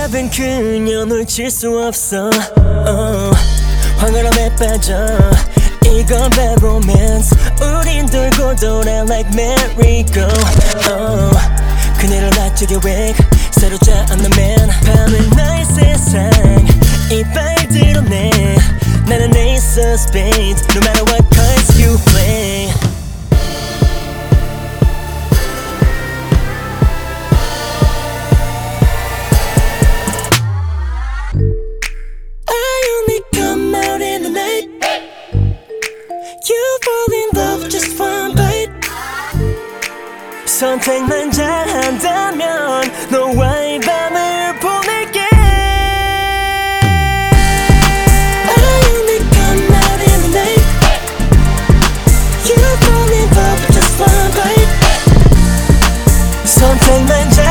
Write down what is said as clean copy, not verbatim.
잡은 그녀 놓칠 수 없어. 황홀함에 빠져 이건 bad romance. 우린 돌고 돌아 like merry-go. 그녀를 놔두게 wake 사로잡 I'm the man. 밤은 나의 세상 이빨 드러내. 나는 ace of spades no matter what cards you play. You fall in love just one bite. 선택만 잘한다면 너와의 밤을 보낼게. I only come out in the night. You fall in love just one bite. 선택만 잘